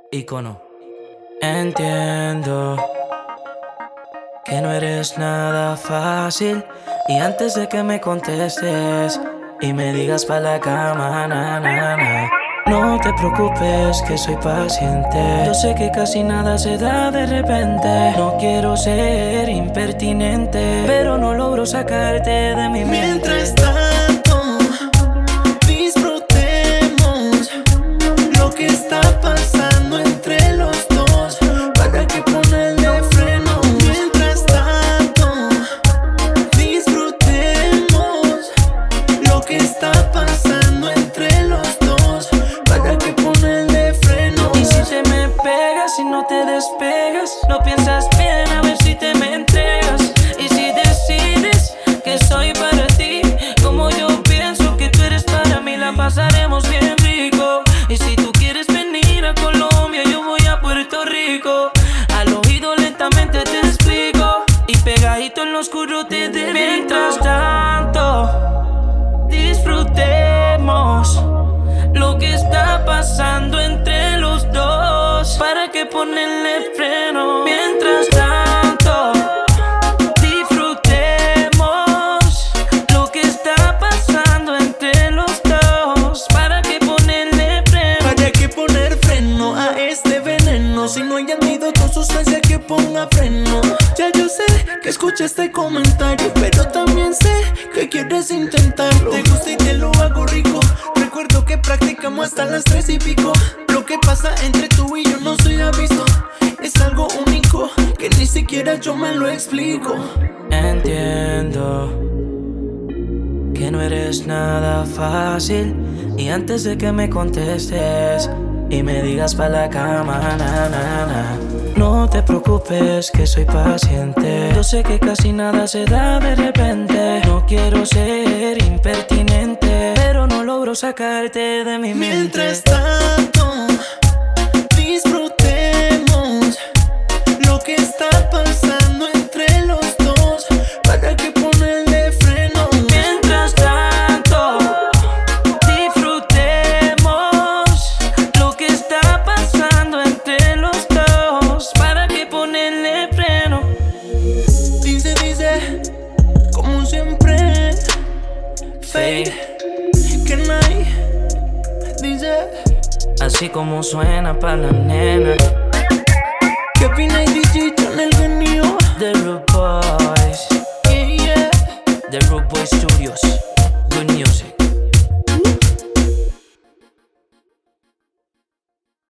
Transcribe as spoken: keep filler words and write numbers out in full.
Icono. Entiendo que no eres nada fácil, y antes de que me contestes y me digas pa' la cama, na, na, na, no te preocupes que soy paciente. Yo sé que casi nada se da de repente. No quiero ser impertinente, pero no logro sacarte de mi mente. Mientras tanto, disfrutemos lo que está pasando entre los dos. ¿Para qué ponerle freno? Mientras tanto, disfrutemos lo que está pasando entre los dos. ¿Para qué ponerle freno? Y si te me pegas y no te despegas, no piensas bien a ver si te me entregas. Y si decides que soy para ti, como yo pienso que tú eres para mí, la pasaremos bien rico. Y si tú quieres venir a Colombia, yo voy a Puerto Rico. Al oído lentamente te explico, y pegadito en lo oscuro te dedico. Mientras tanto, disfrutemos lo que está pasando entre los dos. ¿Para qué ponerle freno? Mientras tanto, disfrutemos lo que está pasando entre los dos. ¿Para qué ponerle freno? ¿Para qué poner freno a este veneno? Si no hay antídoto, sustancia que ponga freno. Ya yo sé que escuché este comentario, pero también sé que quieres intentarlo. Te gusta y te lo hago rico. Recuerdo que practicamos hasta las tres y pico. Lo que pasa entre tú y yo no se ha visto. Es algo único que ni siquiera yo me lo explico. Entiendo que no eres nada fácil, y antes de que me contestes y me digas pa' la cama, na, na, na, no te preocupes que soy paciente. Yo sé que casi nada se da de repente. No quiero ser impertinente, pero no logro sacarte de mi mente. Mientras tanto, disfrutemos lo que está pasando entre los dos. ¿Para qué ponerle freno? Mientras tanto, disfrutemos lo que está pasando entre los dos. ¿Para qué ponerle freno? Dice, dice, como siempre, Fade, que night, dice, Así como suena pa' la nena. Kevin y D J con el genio. The Rude Boys, Yeah, yeah. The Rude Boys Studios, good music.